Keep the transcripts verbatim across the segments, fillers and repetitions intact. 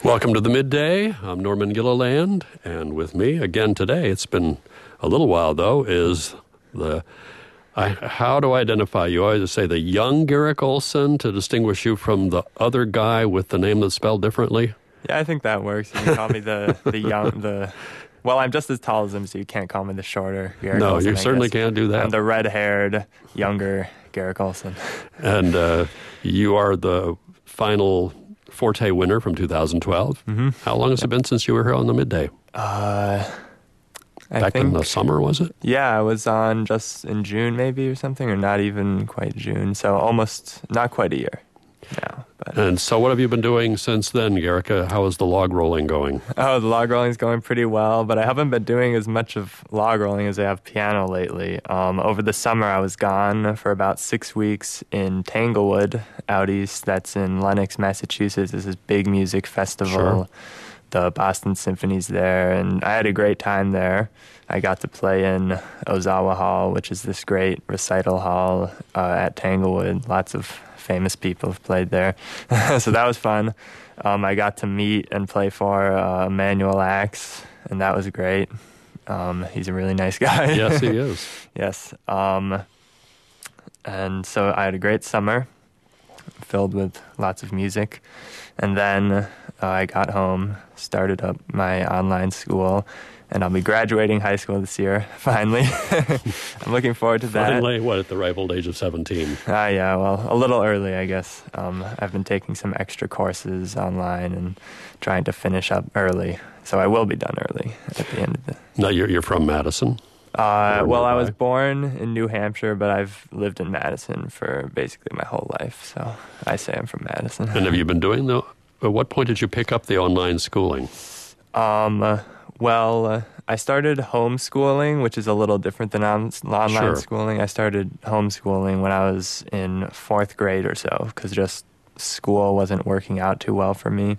Welcome to the Midday. I'm Norman Gilliland, and with me again today, it's been a little while though, is the, I, how do I identify you? I always say the young Garrick Olson to distinguish you from the other guy with the name that's spelled differently. Yeah, I think that works. You can call me the, the young, the, well, I'm just as tall as him, so you can't call me the shorter Garrick no, Olson. No, you I certainly guess. can't do that. I'm the red-haired, younger Garrick Olson. And uh, you are the final Forte winner from two thousand twelve. Mm-hmm. How long has yep. it been since you were here on the Midday? Uh, I Back think, in the summer, was it? Yeah, I was on just in June maybe or something, or not even quite June. So almost, not quite a year now. But. And so what have you been doing since then, Garrick? Uh, how is the log rolling going? Oh, the log rolling is going pretty well, but I haven't been doing as much of log rolling as I have piano lately. Um, over the summer, I was gone for about six weeks in Tanglewood, out east. That's in Lenox, Massachusetts. This is big music festival. Sure. The Boston Symphony's there, and I had a great time there. I got to play in Ozawa Hall, which is this great recital hall uh, at Tanglewood. Lots of famous people have played there. So that was fun. Um, I got to meet and play for uh, Emanuel Axe, and that was great. Um, he's a really nice guy. Yes, he is. Yes. Um, and so I had a great summer filled with lots of music. And then uh, I got home, started up my online school, and I'll be graduating high school this year, finally. I'm looking forward to that. Finally, what, at the ripe old age of seventeen? Ah, uh, yeah, well, a little early, I guess. Um, I've been taking some extra courses online and trying to finish up early. So I will be done early at the end of the... No, you're, you're from Madison? Uh, well, I was born in New Hampshire, but I've lived in Madison for basically my whole life. So I say I'm from Madison. And have you been doing the... At what point did you pick up the online schooling? Um... Uh, Well, uh, I started homeschooling, which is a little different than on- online sure. schooling. I started homeschooling when I was in fourth grade or so, because just school wasn't working out too well for me.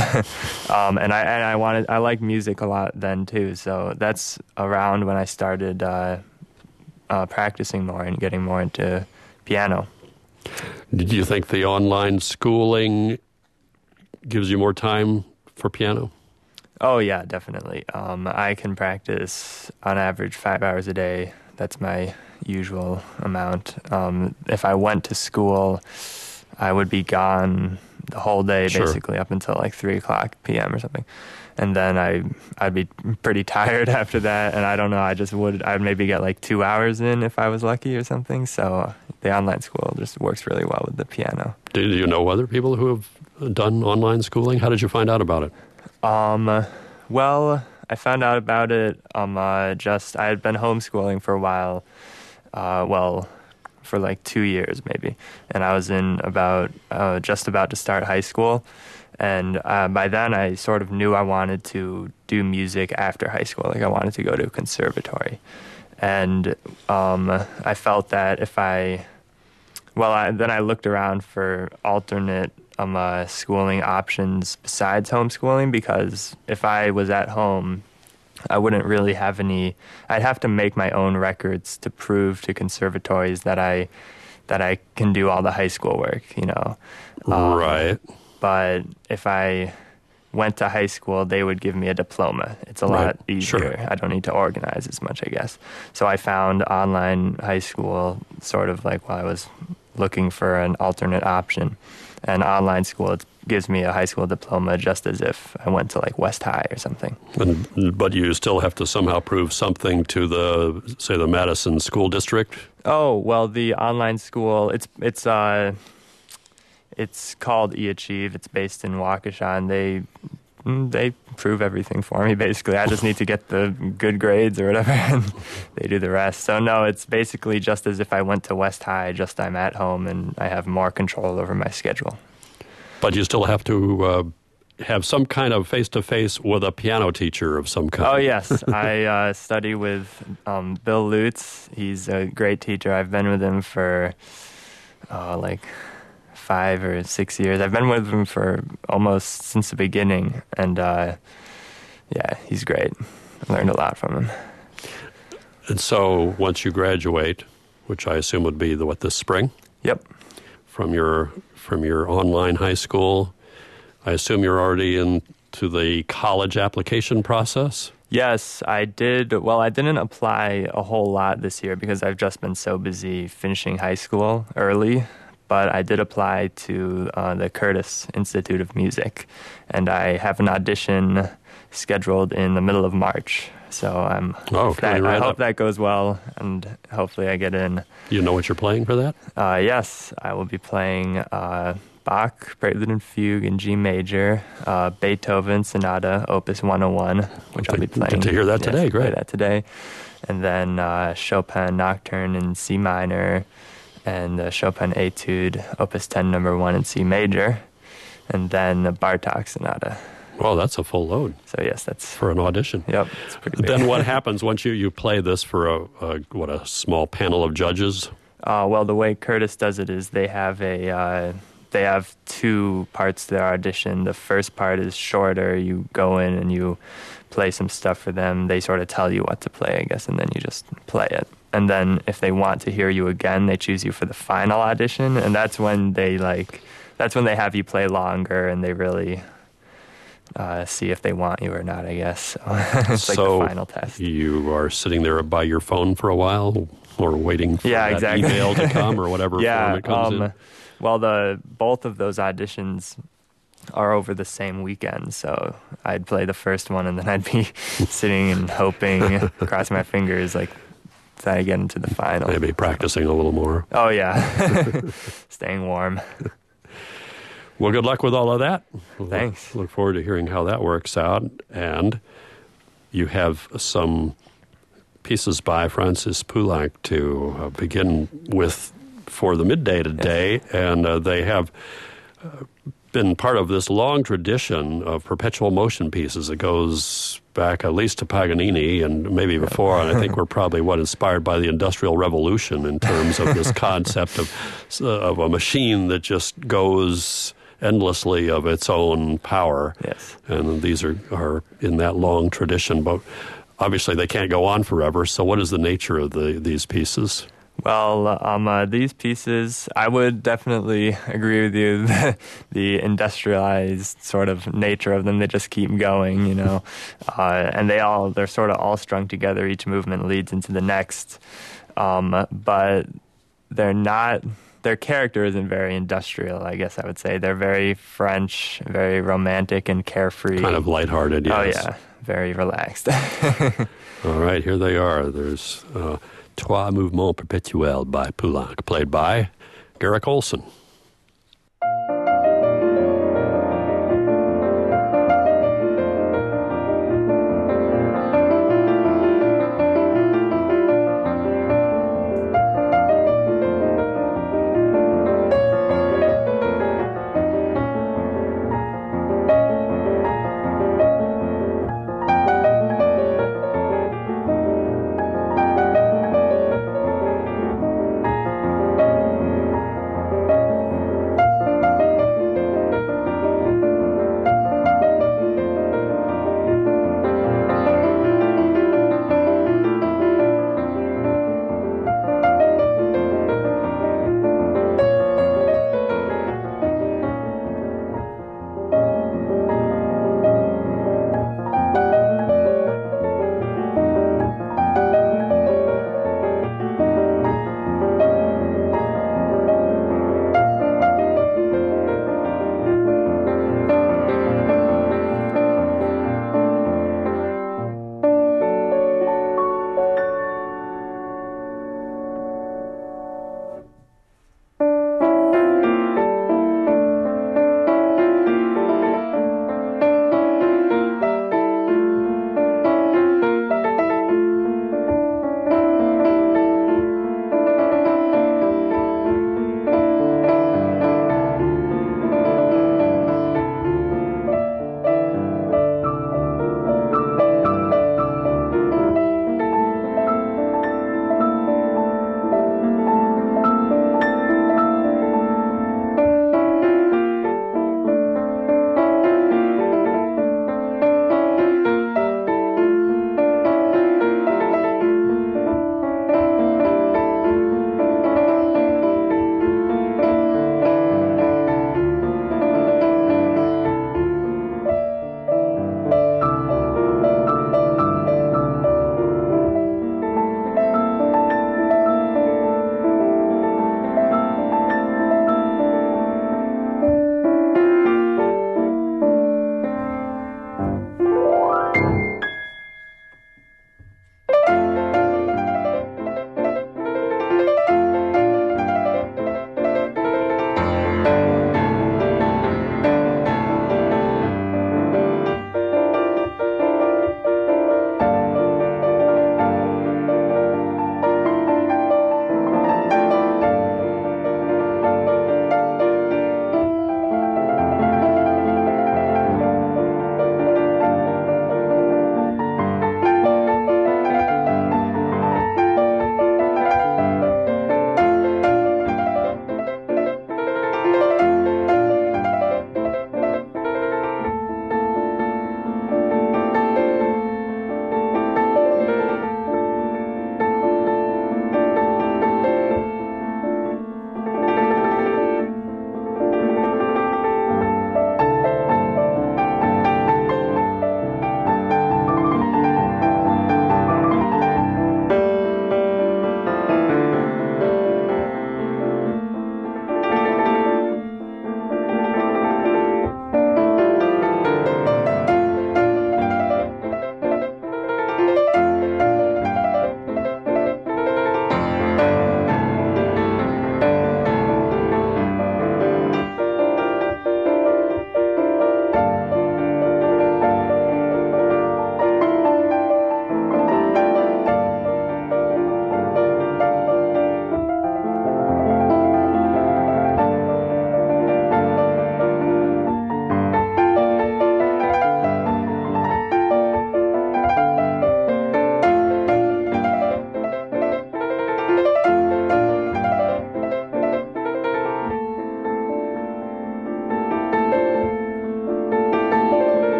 um, and I and I wanted I liked music a lot then too, so that's around when I started uh, uh, practicing more and getting more into piano. Did you think the online schooling gives you more time for piano? Oh, yeah, definitely. Um, I can practice on average five hours a day. That's my usual amount. Um, if I went to school, I would be gone the whole day, sure. basically, up until like three o'clock p.m. or something. And then I, I'd be pretty tired after that, and I don't know, I just would, I'd maybe get like two hours in if I was lucky or something. So the online school just works really well with the piano. Did you know other people who have done online schooling? How did you find out about it? Um, well, I found out about it, um, uh, just, I had been homeschooling for a while, uh, well, for like two years maybe, and I was in about, uh, just about to start high school, and, uh, by then I sort of knew I wanted to do music after high school, like I wanted to go to a conservatory, and, um, I felt that if I, well, I, then I looked around for alternate Um, uh, schooling options besides homeschooling, because if I was at home, I wouldn't really have any. I'd have to make my own records to prove to conservatories that I that I can do all the high school work, you know. Um, right. But if I went to high school, they would give me a diploma. It's a right. lot easier. Sure. I don't need to organize as much, I guess. So I found online high school sort of like while I was looking for an alternate option. And online school, it gives me a high school diploma just as if I went to like West High or something. And, but you still have to somehow prove something to the, say, the Madison School District? Oh, well, the online school, it's it's uh, it's called eAchieve. It's based in Waukesha, and they they prove everything for me, basically. I just need to get the good grades or whatever, and they do the rest. So, no, it's basically just as if I went to West High, just I'm at home and I have more control over my schedule. But you still have to uh, have some kind of face-to-face with a piano teacher of some kind. Oh, yes. I uh, study with um, Bill Lutz. He's a great teacher. I've been with him for, uh, like... five or six years. I've been with him for almost since the beginning, and uh, yeah, he's great. I learned a lot from him. And so once you graduate, which I assume would be the, what, this spring? Yep. From your from your online high school, I assume you're already into the college application process? Yes, I did. Well, I didn't apply a whole lot this year because I've just been so busy finishing high school early. But I did apply to uh, the Curtis Institute of Music, and I have an audition scheduled in the middle of March. So I'm. Oh, that, right I hope up. that goes well, and hopefully I get in. You know what you're playing for that? Uh, yes, I will be playing uh, Bach Prelude and Fugue in G major, uh, Beethoven Sonata Opus one oh one, which I'll be playing. Good to hear that yes, today. Great. Play that today, and then uh, Chopin Nocturne in C minor, and the Chopin Etude Opus ten Number One in C major, and then the Bartok Sonata. Well, that's a full load. So yes, that's for an audition. Yep. It's pretty big. Then what happens once you, you play this for a, a what a small panel of judges? Uh, well, the way Curtis does it is they have a uh, they have two parts to their audition. The first part is shorter. You go in and you play some stuff for them. They sort of tell you what to play, I guess, and then you just play it. And then if they want to hear you again, they choose you for the final audition, and that's when they like that's when they have you play longer and they really uh, see if they want you or not, I guess. So it's so like the final test. You are sitting there by your phone for a while or waiting for yeah, that exactly. email to come or whatever yeah, form it comes um, in? Well, the both of those auditions are over the same weekend, so I'd play the first one and then I'd be sitting and hoping, crossing my fingers, like, that I get into the final. Maybe practicing a little more. Oh, yeah. Staying warm. Well, good luck with all of that. Thanks. Look forward to hearing how that works out. And you have some pieces by Francis Poulenc to uh, begin with for the midday today, yes. and uh, they have uh, been part of this long tradition of perpetual motion pieces. It goes back at least to Paganini and maybe before, and I think we're probably what inspired by the Industrial Revolution in terms of this concept of uh, of a machine that just goes endlessly of its own power. Yes. And these are, are in that long tradition, but obviously they can't go on forever. So what is the nature of the these pieces? Well, um, uh, these pieces, I would definitely agree with you. The, the industrialized sort of nature of them, they just keep going, you know. Uh, and they all, they're sort of all strung together. Each movement leads into the next. Um, but they're not, their character isn't very industrial, I guess I would say. They're very French, very romantic and carefree. Kind of lighthearted, yes. Oh, yeah. Very relaxed. All right, here they are. There's uh, Trois Mouvements Perpetuels by Poulenc, played by Garrick Olson.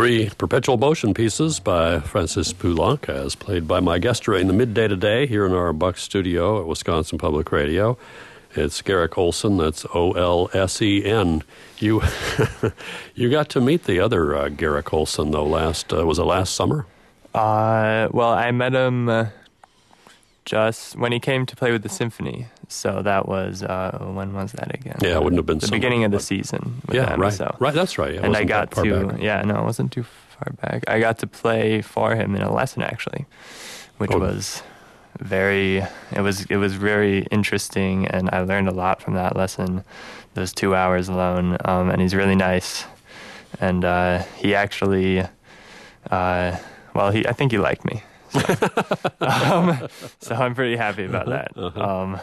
Three perpetual motion pieces by Francis Poulenc, as played by my guest during the midday today here in our Buck studio at Wisconsin Public Radio. It's Garrick Olson, that's O L S E N. You you got to meet the other uh, Garrick Olson, though, last, uh, was it last summer? Uh, well, I met him uh, just when he came to play with the symphony. So that was, uh, when was that again? Yeah, it wouldn't have been the summer, beginning of the but- season with Yeah, them. right. So. Right, that's right. It and I wasn't got that far to, back. yeah, no, it wasn't too far back. I got to play for him in a lesson, actually, which Oh. was very, it was, it was very interesting, and I learned a lot from that lesson, those two hours alone. Um, and he's really nice. And uh, he actually, uh, well, he, I think he liked me. So, um, so I'm pretty happy about that. Uh-huh. Um,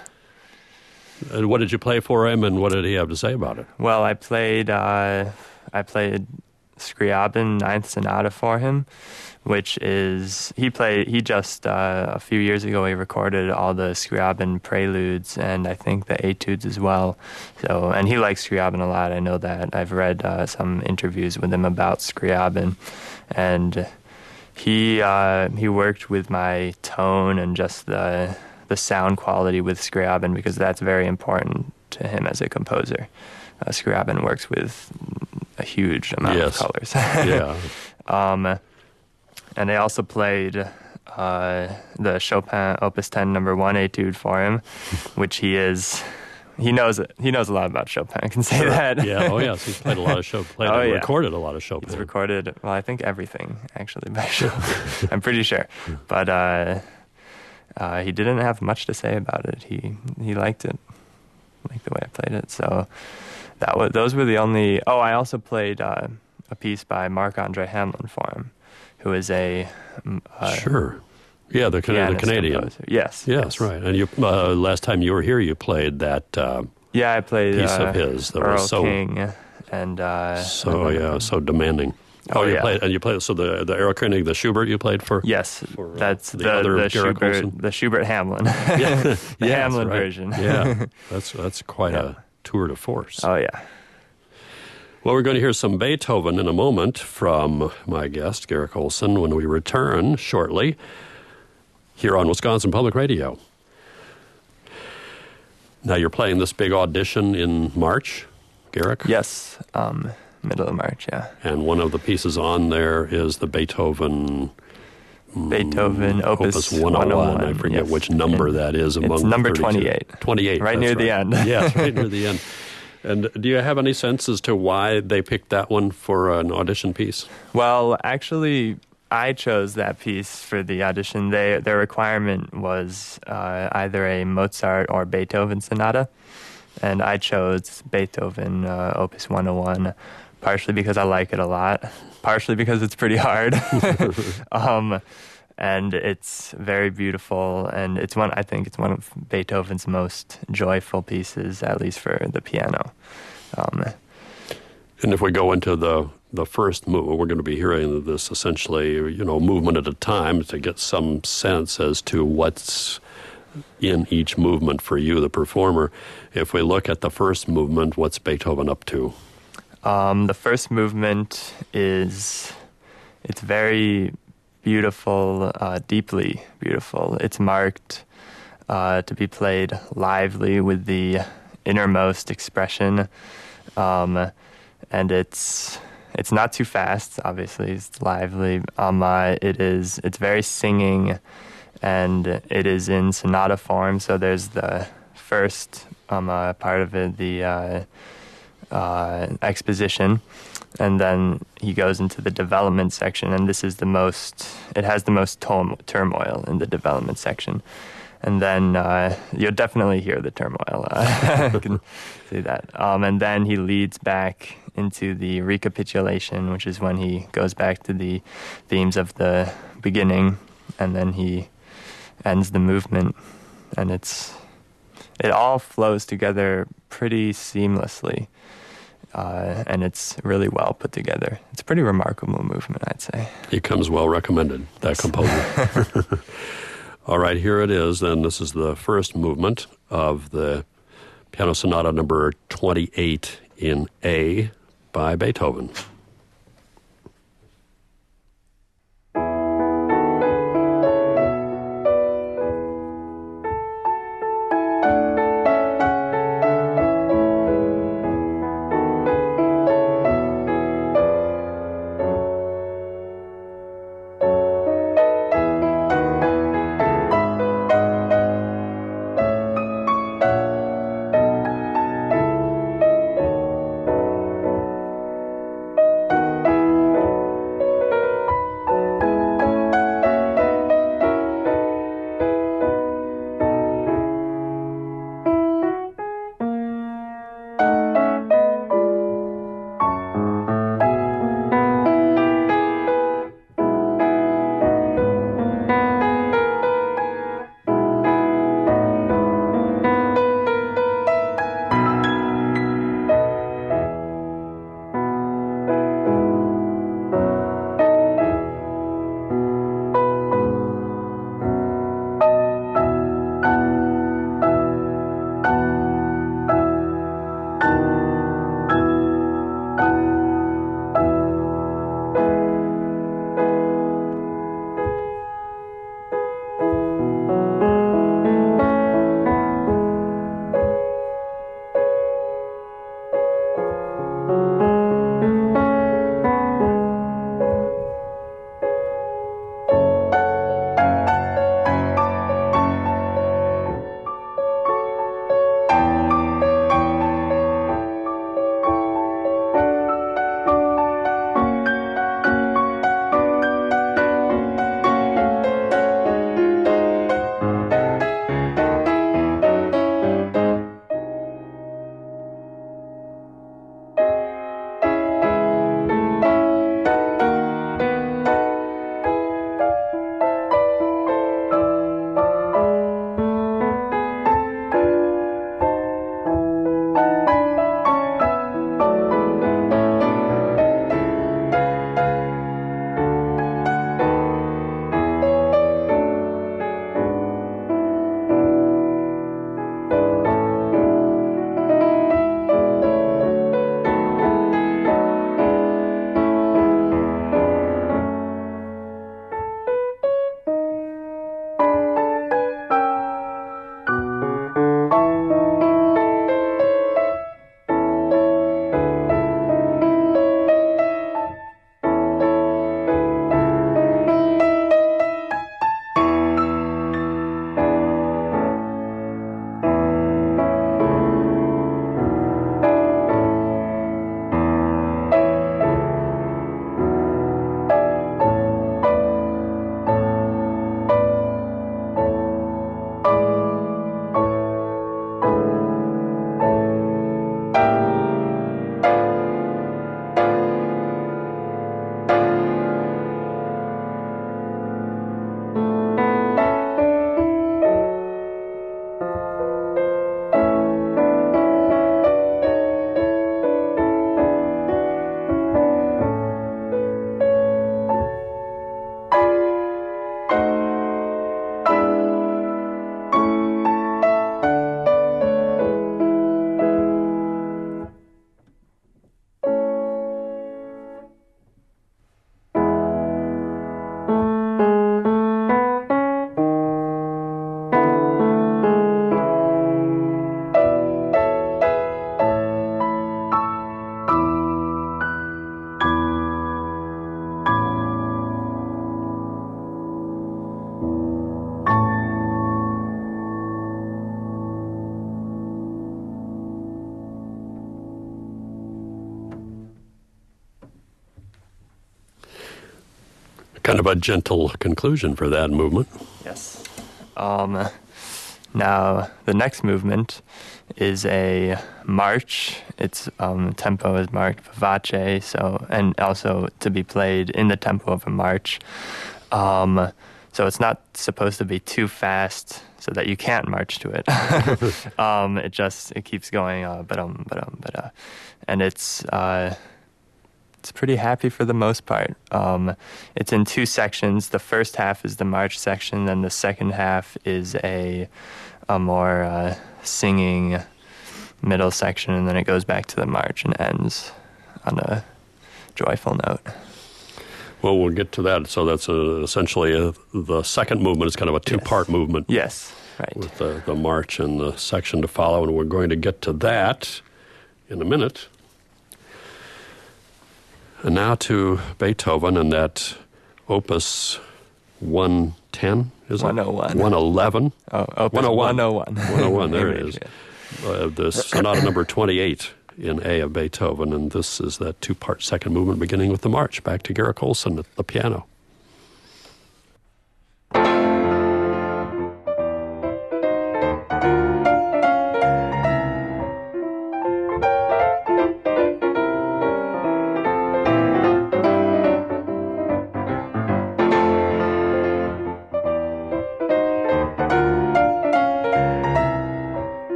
And what did you play for him, and what did he have to say about it? well, I played, uh, I played Scriabin Ninth Sonata for him, which is, he played, he just, uh, a few years ago, he recorded all the Scriabin preludes and I think the etudes as well. So, and he likes Scriabin a lot. I know that. I've read uh, some interviews with him about Scriabin, and he, uh, he worked with my tone and just the, the sound quality with Scriabin, because that's very important to him as a composer. Uh, Scriabin works with a huge amount Yes. of colors. Yeah. Um, and I also played uh, the Chopin Opus ten Number One Etude for him, which he is. He knows it. He knows a lot about Chopin. I can say that. Yeah, oh yes, he's played a lot of Chopin, played Oh, and yeah. recorded a lot of Chopin. He's recorded. Well, I think everything actually by Chopin. I'm pretty sure, but uh, uh, he didn't have much to say about it. He he liked it, liked the way I played it. So that was those were the only. Oh, I also played uh, a piece by Marc-Andre Hamelin for him, who is a um, uh, Sure. Yeah, the, Can- the pianist Canadian. composer. Yes, Yes, right. And you uh, last time you were here, you played that uh, Yeah, I played piece uh, of his that Earl was so King and uh, so yeah so demanding. Oh, you yeah. played and you played so the the Errol Koenig, the Schubert you played for. Yes, for, uh, that's the the other the, Garrick Schubert Olson. the Schubert Hamlin, Yeah, the Yes, Hamlin right. version. Yeah, that's that's quite Yeah. a tour de force. Oh yeah. Well, we're going to hear some Beethoven in a moment from my guest, Garrick Olson, when we return shortly here on Wisconsin Public Radio. Now, you're playing this big audition in March, Garrick? Yes, um, middle of March. Yeah, And one of the pieces on there is the Beethoven Beethoven Opus, Opus one oh one. I forget yes. which number And that is it's among the number thirty-two. twenty-eight. twenty-eight, Right that's near the right. end. Yes, right near the end. And do you have any sense as to why they picked that one for an audition piece? Well, actually, I chose that piece for the audition. They, their requirement was uh, either a Mozart or Beethoven sonata, and I chose Beethoven uh, Opus one oh one, partially because I like it a lot, partially because it's pretty hard, um, and it's very beautiful, and it's one I think it's one of Beethoven's most joyful pieces, at least for the piano. Um, And if we go into the the first movement, we're going to be hearing this essentially, you know, movement at a time to get some sense as to what's in each movement for you, the performer. If we look at the first movement, what's Beethoven up to? Um, the first movement is, it's very beautiful, uh, deeply beautiful. It's marked uh, to be played lively with the innermost expression, um, and it's it's not too fast. Obviously, it's lively. Um, uh, it is. It's very singing, and it is in sonata form. So there's the first um, uh, part of it, the uh, uh, exposition, and then he goes into the development section, and this is the most, it has the most tom- turmoil in the development section. And then uh, you'll definitely hear the turmoil. Uh, I can see that. Um, and then he leads back into the recapitulation, which is when he goes back to the themes of the beginning, and then he ends the movement, and it's it all flows together pretty seamlessly. Uh, and it's really well put together. It's a pretty remarkable movement, I'd say. He comes well recommended, that composer. All right, here it is. Then this is the first movement of the Piano Sonata number twenty-eight in A by Beethoven. Kind of a gentle conclusion for that movement. Yes. Um, now, the next movement is a march. Its um, tempo is marked vivace, so, and also to be played in the tempo of a march. Um, so it's not supposed to be too fast so that you can't march to it. um, it just, it keeps going, uh, ba-dum, ba-dum, ba-da. And it's, uh, it's pretty happy for the most part. Um, it's in two sections. The first half is the march section, then the second half is a, a more uh, singing middle section, and then it goes back to the march and ends on a joyful note. Well, we'll get to that. So that's a, essentially a, the second movement is kind of a two-part Yes. movement. Yes, right. With the, the march and the section to follow, and we're going to get to that in a minute. And now to Beethoven and that Opus one ten, is it? one oh one. one eleven. Oh, Opus one oh one. one oh one. one oh one, there it is. Uh, the sonata number twenty-eight in A of Beethoven, and this is that two-part second movement beginning with the march. Back to Garrick Olson at the piano.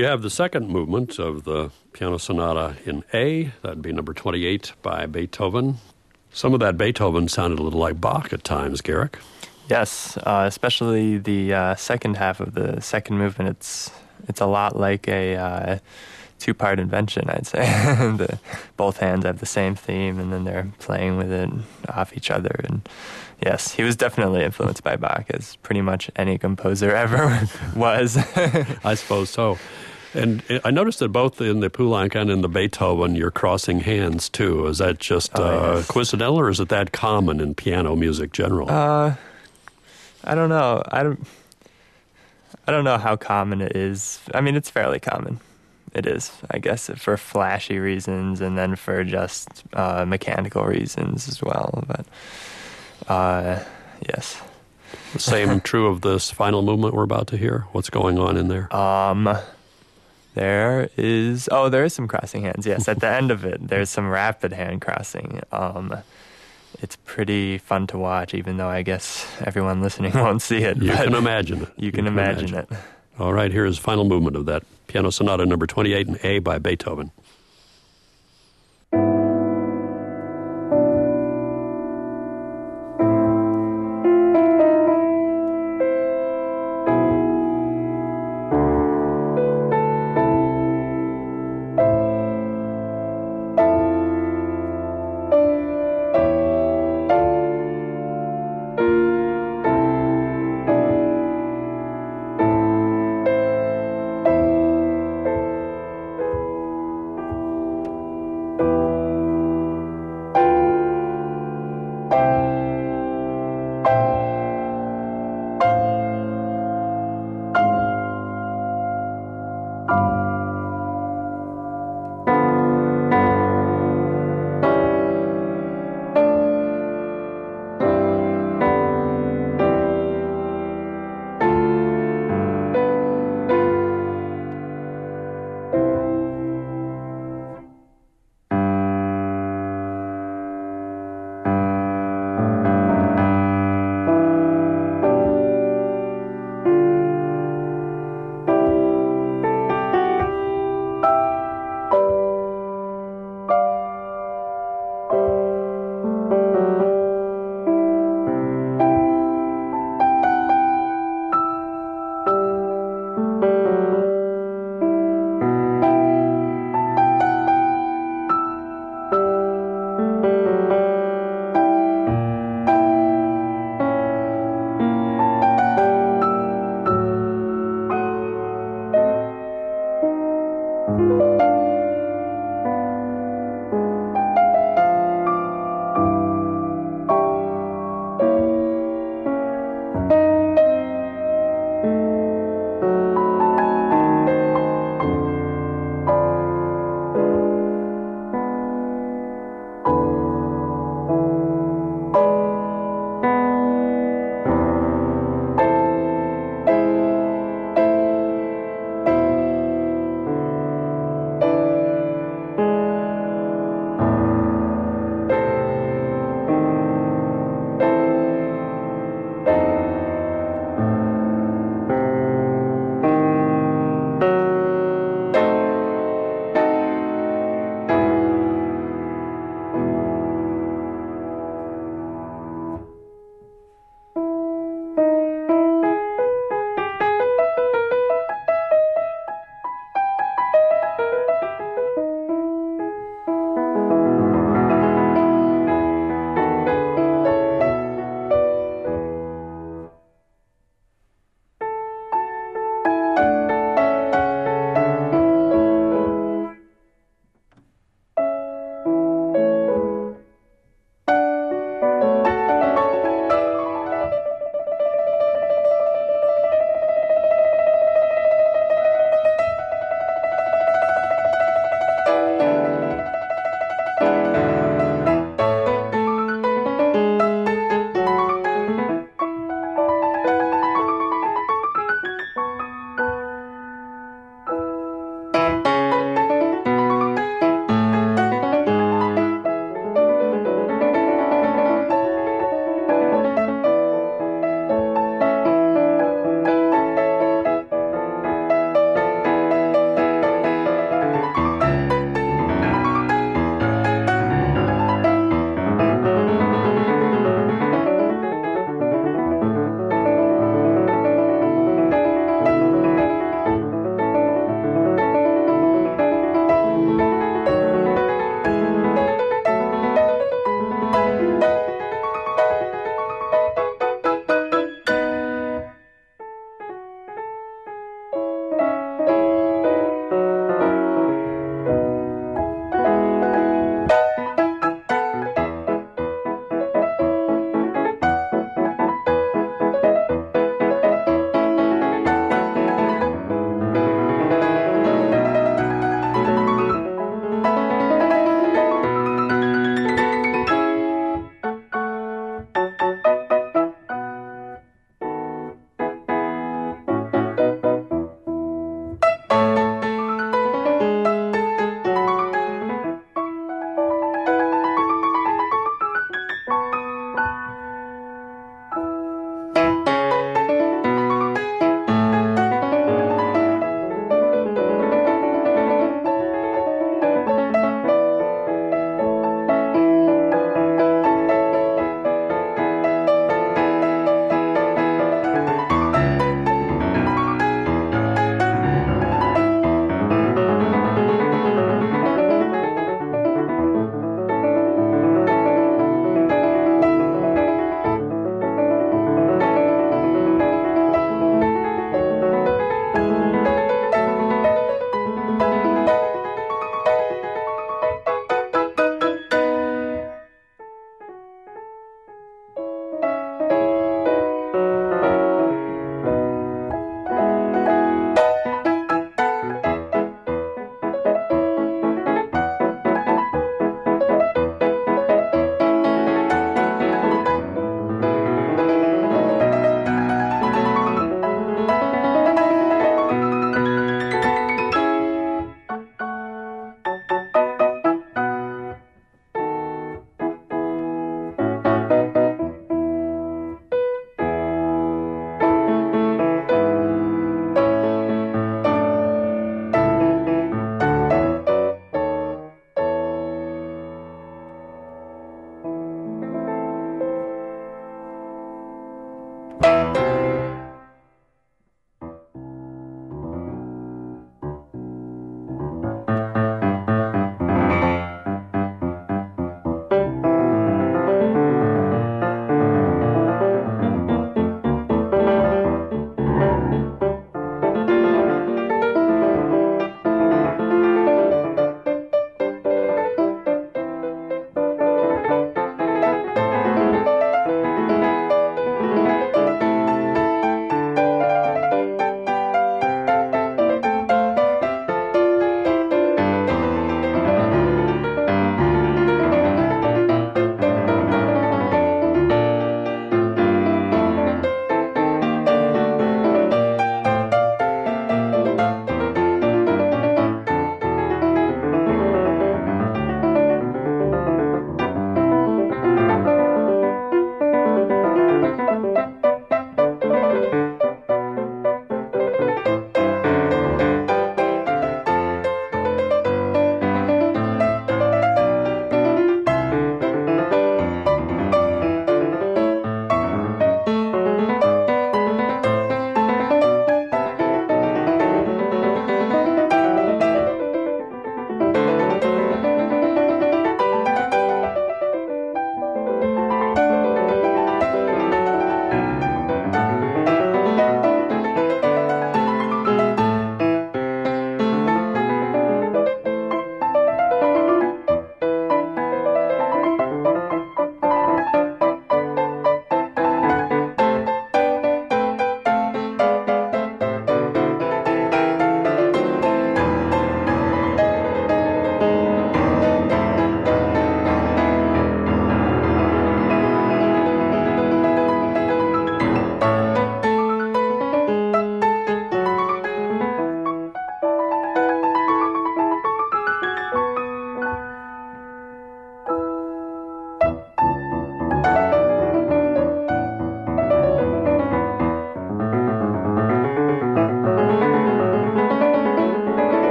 you have the second movement of the Piano Sonata in A. That'd be number twenty-eight by Beethoven. Some of that Beethoven sounded a little like Bach at times, Garrick. Yes, uh, especially the uh, second half of the second movement. It's it's a lot like a uh, two-part invention, I'd say. the, both hands have the same theme, and then they're playing with it off each other. And yes, he was definitely influenced by Bach, as pretty much any composer ever was. I suppose so. And I noticed that both in the Poulenc and in the Beethoven, you're crossing hands, too. Is that just oh, uh, yes. coincidental, or is it that common in piano music generally? Uh, I don't know. I don't, I don't know how common it is. I mean, it's fairly common. It is, I guess, for flashy reasons and then for just uh, mechanical reasons as well. But, uh, yes. The same true of this final movement we're about to hear? What's going on in there? Um, there is, oh, there is some crossing hands, yes. At the end of it, there's some rapid hand crossing. Um, it's pretty fun to watch, even though I guess everyone listening won't see it. You can imagine it. You, you can, can imagine, imagine it. All right, here is final movement of that Piano Sonata number twenty-eight in A by Beethoven.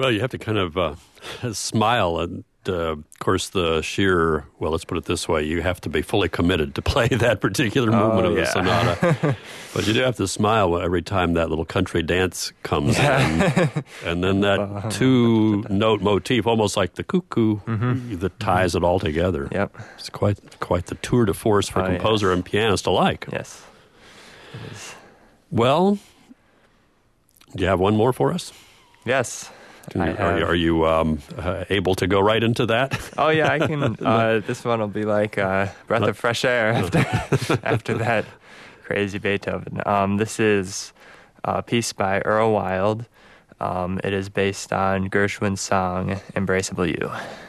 Well, you have to kind of uh, smile. And, uh, of course, the sheer, well, let's put it this way, you have to be fully committed to play that particular movement Oh, of the yeah. sonata. But you do have to smile every time that little country dance comes Yeah. in. And then that two-note motif, almost like the cuckoo, mm-hmm. that ties mm-hmm. it all together. Yep. It's quite quite the tour de force for Oh, composer yeah. and pianist alike. Yes. It is. Well, do you have one more for us? Yes. Can you, I are have. you, are you um, uh, able to go right into that? Oh, yeah, I can. Uh, this one will be like a breath of fresh air after, after that crazy Beethoven. Um, this is a piece by Earl Wild. Um, it is based on Gershwin's song, Embraceable You.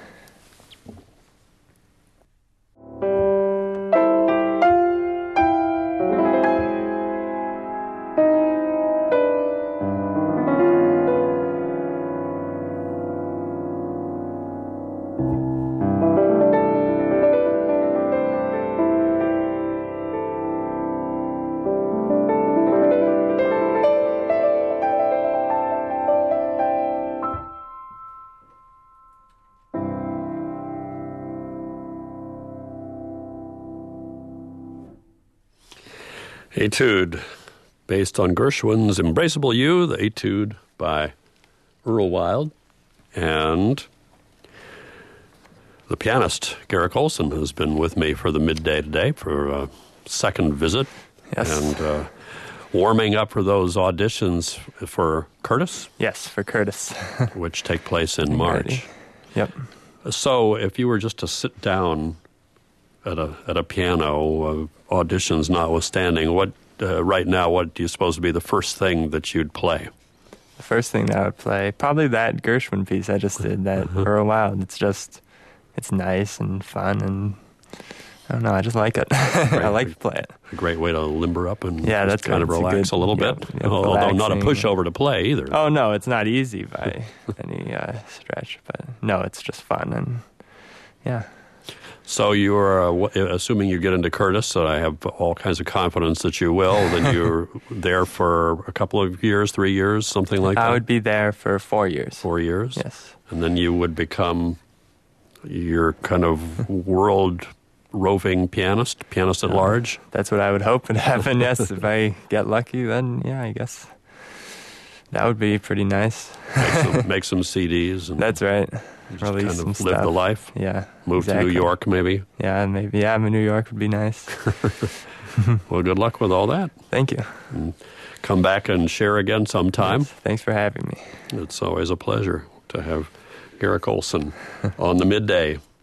Etude, based on Gershwin's Embraceable You, the Etude by Earl Wild, and the pianist, Garrick Olson, has been with me for the midday today for a second visit. Yes. And uh, warming up for those auditions for Curtis, Yes, for Curtis. which take place in March. Ready. Yep. So if you were just to sit down at a at a piano, uh, auditions notwithstanding, what uh, right now, what do you suppose would be the first thing that you'd play? The first thing that I would play, probably that Gershwin piece I just did, that Uh-huh. Earl Wild. It's just, it's nice and fun, and I don't know, I just like it. I like to play it. A great way to limber up and Yeah, just that's kind of right. It's a relax good- a little yeah, bit. yeah, Although not a relaxing. pushover to play either. Oh, no, it's not easy by any uh, stretch, but no, it's just fun, and yeah. So you're, uh, w- assuming you get into Curtis, and I have all kinds of confidence that you will, then you're there for a couple of years, three years, something like that? I would be there for four years. Four years? Yes. And then you would become your kind of world roving pianist, pianist at large? That's what I would hope would happen, yes. If I get lucky, then yeah, I guess that would be pretty nice. Make some, make some C Ds and That's right. just Release kind some of live stuff. the life. Yeah. Move exactly. to New York, maybe. Yeah, maybe. Yeah, New York would be nice. Well, good luck with all that. Thank you. Come back and share again sometime. Yes, thanks for having me. It's always a pleasure to have Garrick Olson on the midday.